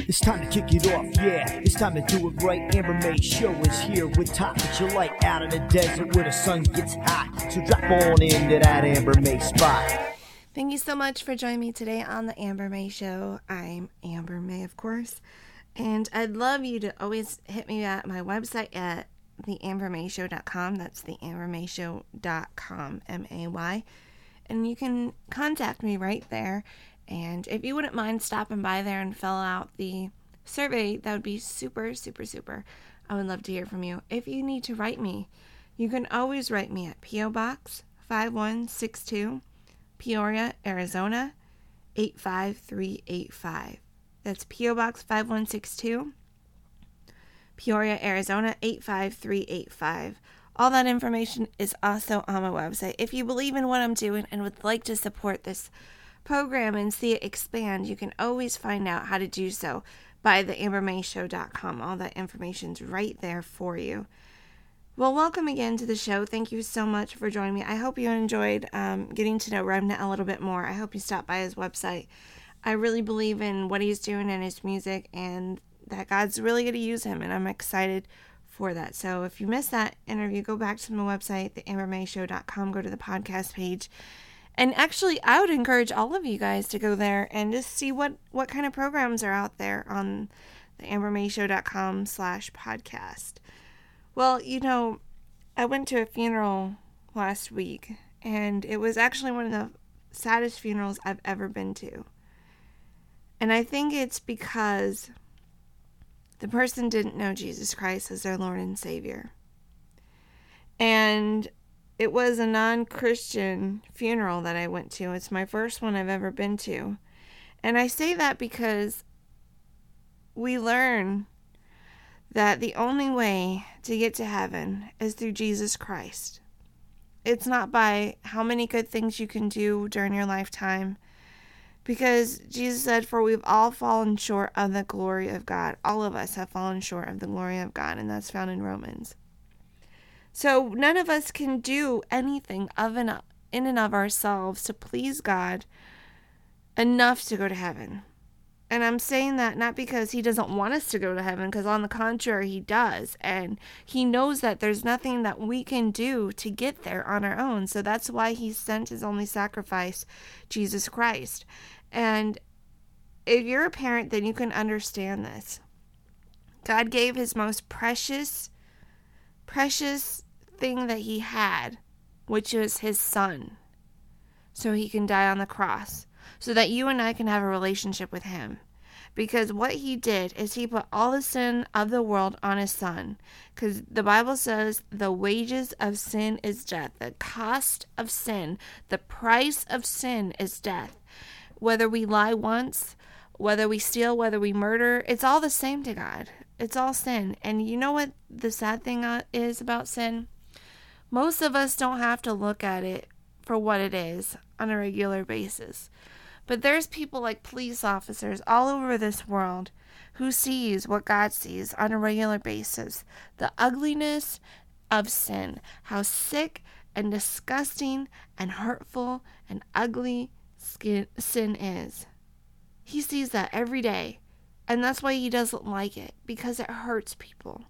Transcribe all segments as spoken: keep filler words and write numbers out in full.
It's time to kick it off, yeah. It's time to do it right. Amber May Show is here with topics you like out in the desert where the sun gets hot. So drop on into that Amber May spot. Thank you so much for joining me today on the Amber May Show. I'm Amber May, of course. And I'd love you to always hit me at my website at the amber may show dot com. That's the amber may show dot com, M A Y. And you can contact me right there. And if you wouldn't mind stopping by there and fill out the survey, that would be super, super, super. I would love to hear from you. If you need to write me, you can always write me at P O Box five one six two, Peoria, Arizona, eight five three eight five. That's P O Box five one six two, Peoria, Arizona, eight five three eight five. All that information is also on my website. If you believe in what I'm doing and would like to support this program and see it expand, you can always find out how to do so by the amber may show dot com. All that information's right there for you. Well, welcome again to the show. Thank you so much for joining me. I hope you enjoyed um, getting to know Remnant a little bit more. I hope you stopped by his website. I really believe in what he's doing and his music, and that God's really going to use him, and I'm excited for that. So if you missed that interview, go back to my website, the amber may show dot com, go to the podcast page. And actually, I would encourage all of you guys to go there and just see what, what kind of programs are out there on the amber may show dot com slash podcast. Well, you know, I went to a funeral last week, and it was actually one of the saddest funerals I've ever been to. And I think it's because the person didn't know Jesus Christ as their Lord and Savior. And it was a non-Christian funeral that I went to. It's my first one I've ever been to. And I say that because we learn that the only way to get to heaven is through Jesus Christ. It's not by how many good things you can do during your lifetime. Because Jesus said, for we've all fallen short of the glory of God. All of us have fallen short of the glory of God, and that's found in Romans. So none of us can do anything of and in and of ourselves to please God enough to go to heaven. And I'm saying that not because he doesn't want us to go to heaven, because on the contrary, he does. And he knows that there's nothing that we can do to get there on our own. So that's why he sent his only sacrifice, Jesus Christ. And if you're a parent, then you can understand this. God gave his most precious, precious thing that he had, which was his son, so he can die on the cross, so that you and I can have a relationship with him. Because what he did is he put all the sin of the world on his son. Because the Bible says the wages of sin is death. The cost of sin, the price of sin is death. Whether we lie once, whether we steal, whether we murder, it's all the same to God. It's all sin. And you know what the sad thing is about sin? Most of us don't have to look at it for what it is on a regular basis. But there's people like police officers all over this world who sees what God sees on a regular basis. The ugliness of sin. How sick and disgusting and hurtful and ugly sin is. He sees that every day. And that's why he doesn't like it. Because it hurts people.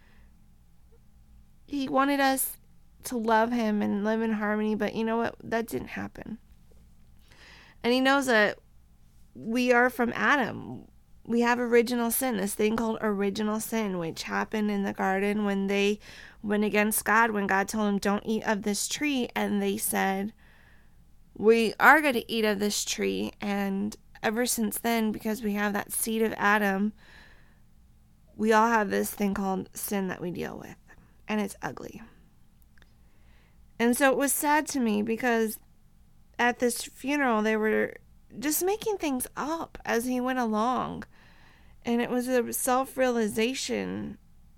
He wanted us to love him and live in harmony. But you know what? That didn't happen. And he knows that we are from Adam. We have original sin, this thing called original sin, which happened in the garden when they went against God, when God told them, don't eat of this tree. And they said, we are going to eat of this tree. And ever since then, because we have that seed of Adam, we all have this thing called sin that we deal with. And it's ugly. And so it was sad to me because at this funeral, they were just making things up as he went along. And it was a self-realization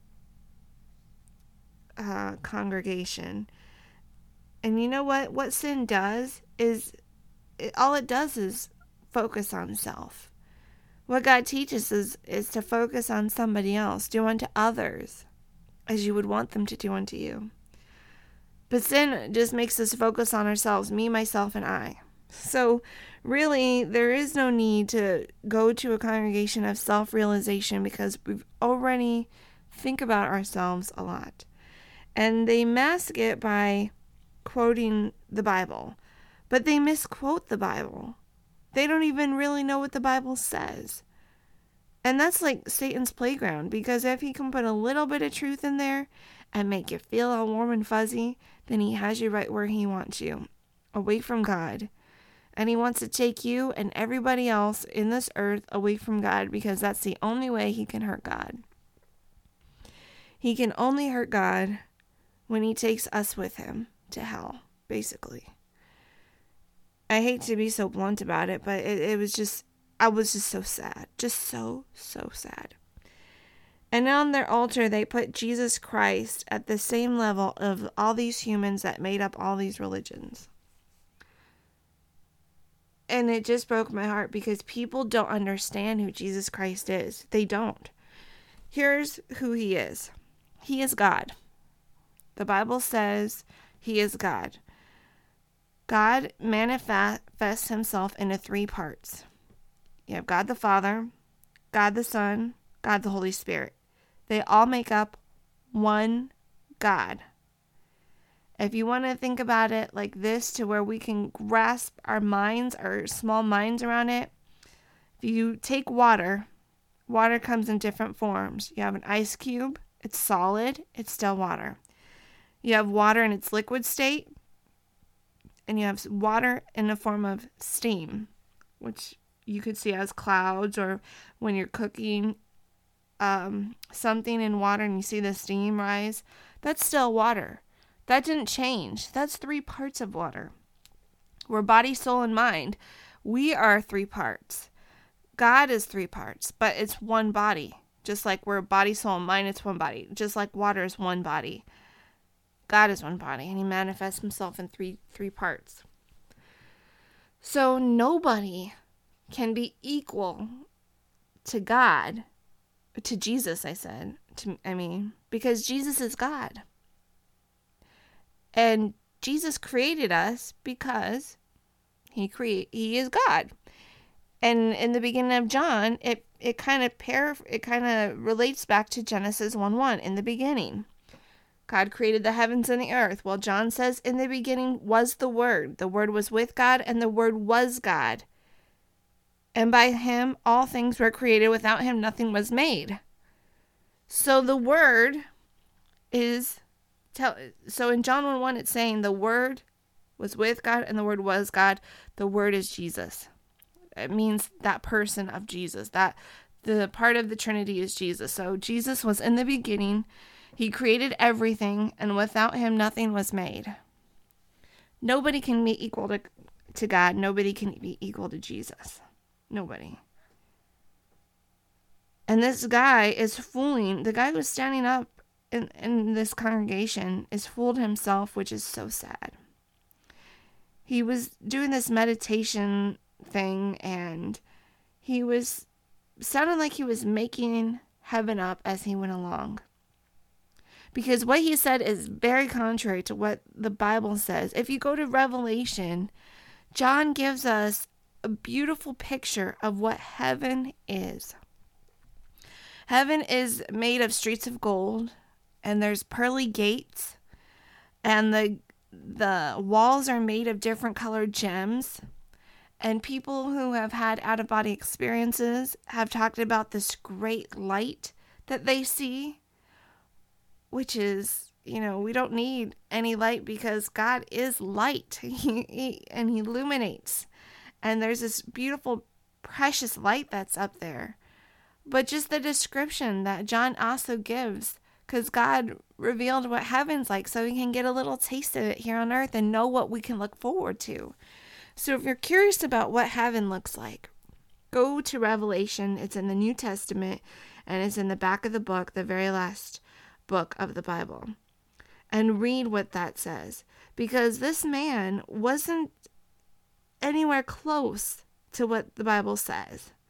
uh, congregation. And you know what? What sin does is, it, all it does is focus on self. What God teaches us is to focus on somebody else. Do unto others as you would want them to do unto you. But sin just makes us focus on ourselves, me, myself, and I. So really, there is no need to go to a congregation of self-realization because we've already think about ourselves a lot. And they mask it by quoting the Bible, but they misquote the Bible. They don't even really know what the Bible says. And that's like Satan's playground, because if he can put a little bit of truth in there and make you feel all warm and fuzzy, then he has you right where he wants you, away from God. And he wants to take you and everybody else in this earth away from God, because that's the only way he can hurt God. He can only hurt God when he takes us with him to hell, basically. I hate to be so blunt about it, but it, it was just, I was just so sad. Just so, so sad. And on their altar, they put Jesus Christ at the same level of all these humans that made up all these religions. And it just broke my heart, because people don't understand who Jesus Christ is. They don't. Here's who he is. He is God. The Bible says he is God. God manifests himself into three parts. You have God the Father, God the Son, God the Holy Spirit. They all make up one God. If you want to think about it like this, to where we can grasp our minds, our small minds around it, if you take water, water comes in different forms. You have an ice cube, it's solid, it's still water. You have water in its liquid state, and you have water in the form of steam, which you could see as clouds, or when you're cooking um, something in water and you see the steam rise, that's still water. That didn't change. That's three parts of water. We're body, soul, and mind. We are three parts. God is three parts, but it's one body. Just like we're body, soul, and mind, it's one body. Just like water is one body. God is one body, and he manifests himself in three three parts. So nobody can be equal to God, to Jesus, I said. To, I mean, because Jesus is God. And Jesus created us because he create he is God. And in the beginning of John, it it kind of pair it kind of relates back to Genesis one one. In the beginning, God created the heavens and the earth. Well, John says, in the beginning was the Word. The Word was with God, and the Word was God. And by him all things were created. Without him nothing was made. So the Word is tell so in John one one it's saying the Word was with God and the Word was God. The Word is Jesus. It means that person of Jesus. That the part of the Trinity is Jesus. So Jesus was in the beginning. He created everything, and without him nothing was made. Nobody can be equal to, to God. Nobody can be equal to Jesus. Nobody. And this guy is fooling, the guy who's standing up in, in this congregation is fooled himself, which is so sad. He was doing this meditation thing, and he was sounded like he was making heaven up as he went along. Because what he said is very contrary to what the Bible says. If you go to Revelation, John gives us a beautiful picture of what heaven is. Heaven is made of streets of gold, and there's pearly gates, and the the walls are made of different colored gems. And people who have had out-of-body experiences have talked about this great light that they see, which is, you know, we don't need any light because God is light, he, he, and he illuminates. And there's this beautiful, precious light that's up there. But just the description that John also gives, because God revealed what heaven's like so we can get a little taste of it here on earth and know what we can look forward to. So if you're curious about what heaven looks like, go to Revelation. It's in the New Testament, and it's in the back of the book, the very last book of the Bible. And read what that says. Because this man wasn't anywhere close to what the Bible says.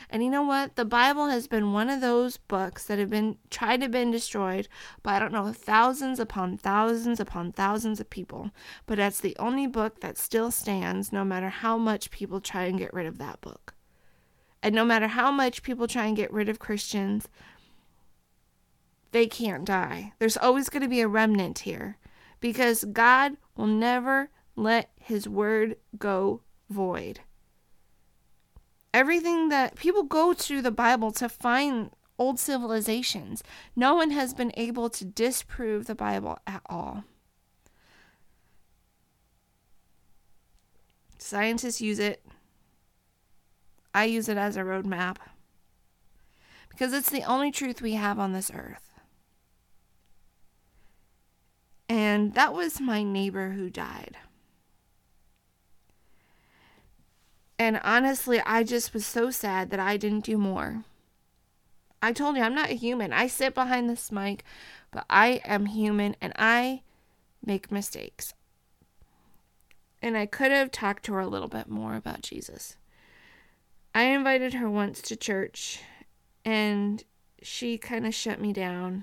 And you know what? The Bible has been one of those books that have been tried to been destroyed by, I don't know, thousands upon thousands upon thousands of people. But that's the only book that still stands, no matter how much people try and get rid of that book. And no matter how much people try and get rid of Christians, they can't die. There's always going to be a remnant here, because God will never let his word go void. Everything that people go to the Bible to find old civilizations, no one has been able to disprove the Bible at all. Scientists use it. I use it as a roadmap because it's the only truth we have on this earth. And that was my neighbor who died. And honestly, I just was so sad that I didn't do more. I told you, I'm not a human. I sit behind this mic, but I am human and I make mistakes. And I could have talked to her a little bit more about Jesus. I invited her once to church and she kind of shut me down.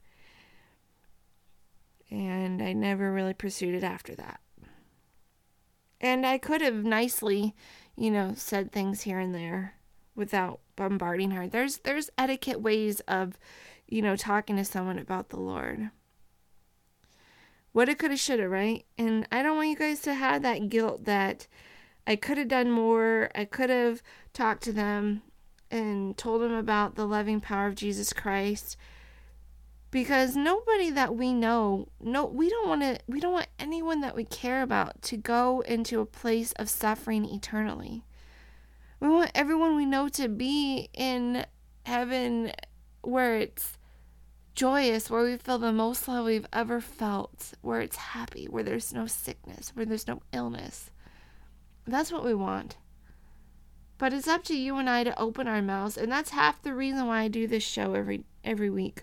And I never really pursued it after that. And I could have nicely, you know, said things here and there without bombarding her. There's there's etiquette ways of, you know, talking to someone about the Lord. Woulda, coulda, shoulda, right? And I don't want you guys to have that guilt that I could have done more. I could have talked to them and told them about the loving power of Jesus Christ. Because nobody that we know, no, we don't want to, we don't want anyone that we care about to go into a place of suffering eternally. We want everyone we know to be in heaven where it's joyous, where we feel the most love we've ever felt, where it's happy, where there's no sickness, where there's no illness. That's what we want. But it's up to you and I to open our mouths, and that's half the reason why I do this show every every week.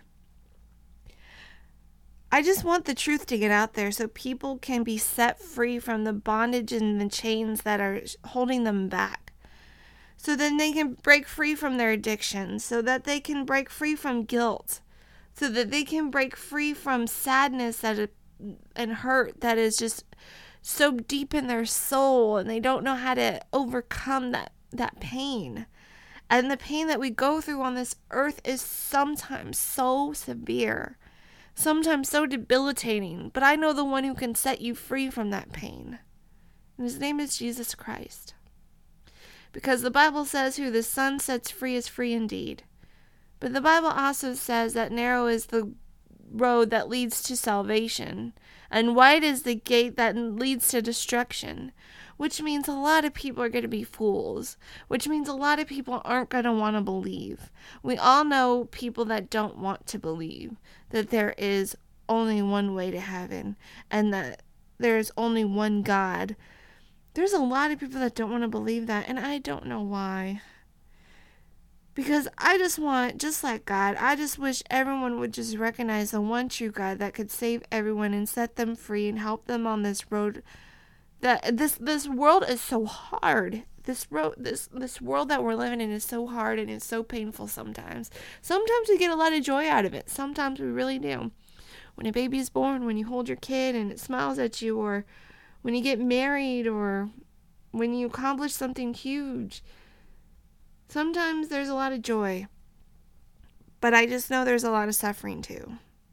I just want the truth to get out there so people can be set free from the bondage and the chains that are holding them back. So then they can break free from their addictions, so that they can break free from guilt, so that they can break free from sadness that and hurt that is just so deep in their soul, and they don't know how to overcome that, that pain. And the pain that we go through on this earth is sometimes so severe. Sometimes so debilitating, but I know the one who can set you free from that pain. And his name is Jesus Christ. Because the Bible says who the Son sets free is free indeed. But the Bible also says that narrow is the road that leads to salvation, and wide is the gate that leads to destruction, which means a lot of people are going to be fools, which means a lot of people aren't going to want to believe. We all know people that don't want to believe that there is only one way to heaven and that there is only one God. There's a lot of people that don't want to believe that, and I don't know why. Because I just want, just like God, I just wish everyone would just recognize the one true God that could save everyone and set them free and help them on this road. That this this world is so hard. This road, this this world that we're living in is so hard and it's so painful sometimes. Sometimes we get a lot of joy out of it. Sometimes we really do. When a baby is born, when you hold your kid and it smiles at you, or when you get married, or when you accomplish something huge. Sometimes there's a lot of joy. But I just know there's a lot of suffering too.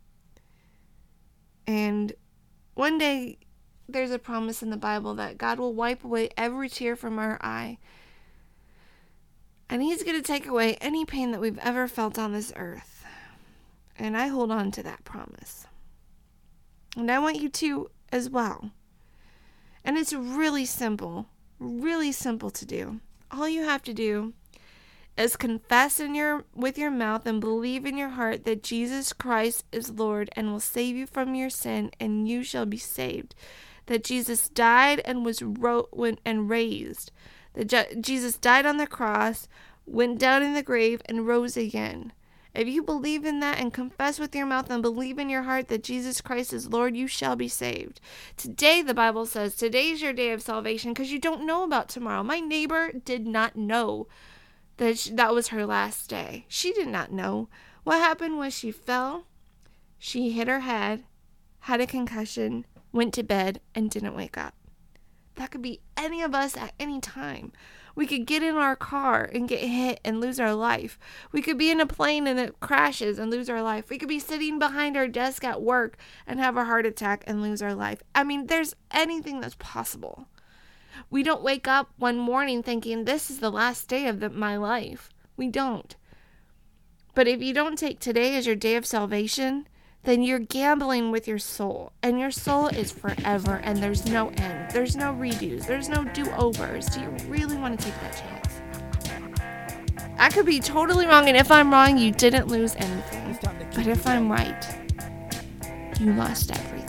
And one day there's a promise in the Bible that God will wipe away every tear from our eye. And he's going to take away any pain that we've ever felt on this earth. And I hold on to that promise. And I want you to as well. And it's really simple, really simple to do. All you have to do is confess in your with your mouth and believe in your heart that Jesus Christ is Lord and will save you from your sin, and you shall be saved. That Jesus died and was ro- and raised. That Je- Jesus died on the cross, went down in the grave, and rose again. If you believe in that and confess with your mouth and believe in your heart that Jesus Christ is Lord, you shall be saved. Today, the Bible says, today's your day of salvation because you don't know about tomorrow. My neighbor did not know that she, that was her last day. She did not know. What happened was she fell, she hit her head, had a concussion, went to bed, and didn't wake up. That could be any of us at any time. We could get in our car and get hit and lose our life. We could be in a plane and it crashes and lose our life. We could be sitting behind our desk at work and have a heart attack and lose our life. I mean, there's anything that's possible. We don't wake up one morning thinking, this is the last day of the, my life. We don't. But if you don't take today as your day of salvation, then you're gambling with your soul. And your soul is forever, and there's no end. There's no redos. There's no do-overs. Do you really want to take that chance? I could be totally wrong, and if I'm wrong, you didn't lose anything. But if I'm right, you lost everything.